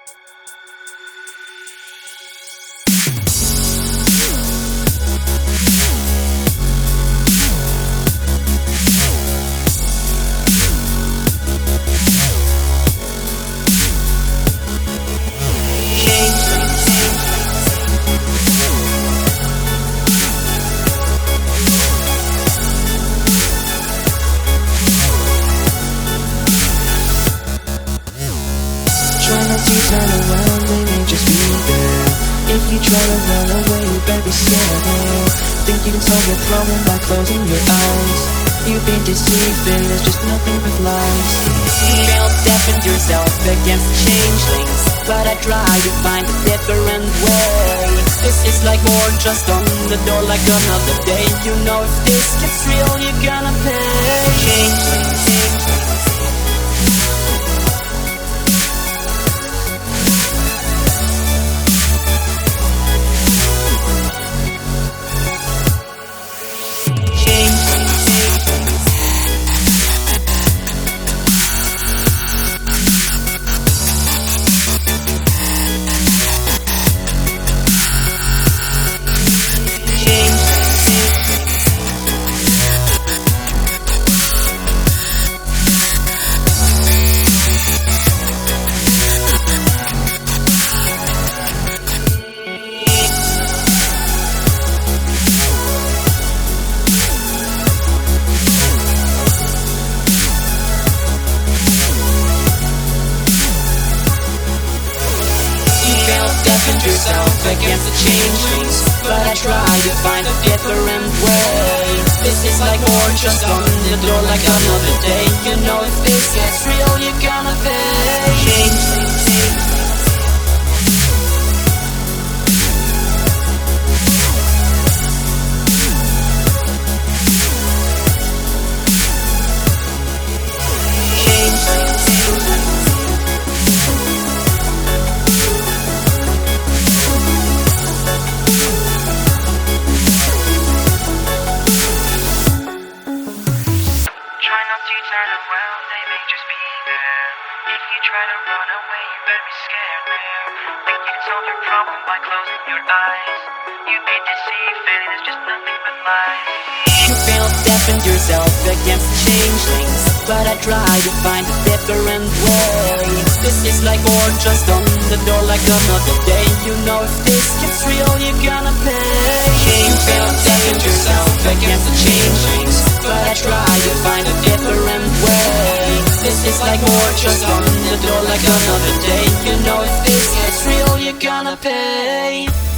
Try not to turn around, they may just be there. If you try to run away, you better be scared. Think you can solve your problem by closing your eyes. You've been deceived, and there's just nothing but lies. You can't defend yourself against changelings, but I try to find a different way. This is like more just on the door like another day. You know if this gets real, you're gonna pay. Changelings. Defend yourself against the changelings, but I try to find a different way. This is like more just on the door like another day. You know if this gets real, you're gonna pay. Changelings. Turn around, they may just be there. If you try to run away, you better be scared there. Think you can solve your problem by closing your eyes. You've been deceived, and there's just nothing but lies. You can't defend yourself against changelings, but I try to find a different way. This is like more just on the door like another day. You know if this gets real, you're gonna pay. You can't defend yourself against the changelings, but I try to find a different way. This is like more just on the door like another day. You know if this gets real, you're gonna pay.